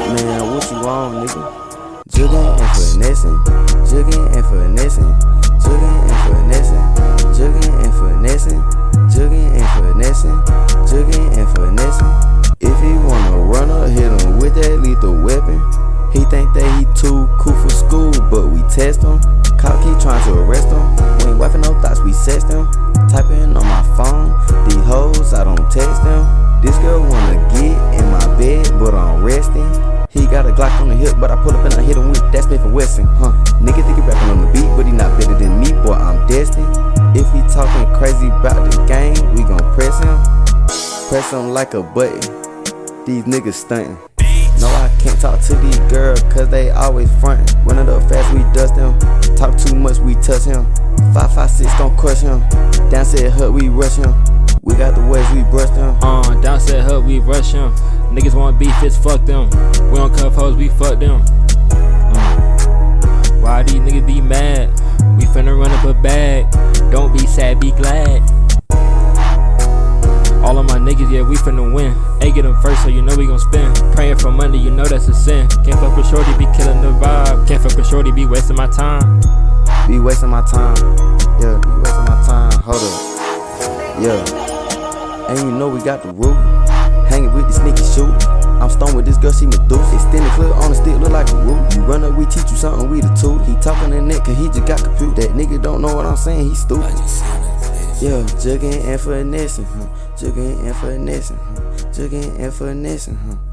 Man, what you on, nigga? Jugging and finessing, jugging and finessing, jugging and finessing, jugging and finessing, jugging and finessing, jugging and finessing. If he wanna run up, hit him with that lethal weapon. He think that he too cool for school, but we test him. Cop keep trying to arrest him. We ain't wiping no thoughts, we sext him. Typing on my phone, these hoes, I don't text them. This girl wanna get in my bed, but I'm resting. He got a Glock on the hip, but I pull up and I hit him with that Smith & Wesson. Nigga think he rapping on the beat, but he not better than me, boy, I'm destined. If he talking crazy about the game, we gon' press him. Press him like a button. These niggas stuntin'. No, I can't talk to these girls, cause they always frontin'. Runnin' up fast, we dust him. Talk too much, we touch him. 556 gon' crush him. Down said hut, we rush him. We got the ways, we brush them. Down said hut, we rush him. Niggas want beef, it's fuck them. We don't cuff hoes, we fuck them. Why these niggas be mad? We finna run up a bag. Don't be sad, be glad. All of my niggas, yeah, we finna win. Hey, get them first, so you know we gon' spin. Praying for money, you know that's a sin. Can't fuck with shorty, be killing the vibe. Can't fuck with shorty, be wasting my time. Be wasting my time. Yeah, be wasting my time. Hold up. Yeah. And you know we got the root. Hanging with the sneaky shooter. I'm stoned with this girl, she Medusa. Extended clip on the stick, look like a root. You run up, we teach you something, we the tutor. He talking in it, cause he just got compute. That nigga don't know what I'm saying, he stupid. Yeah, jugging and finessing, jugging and finessing, jugging and finessing,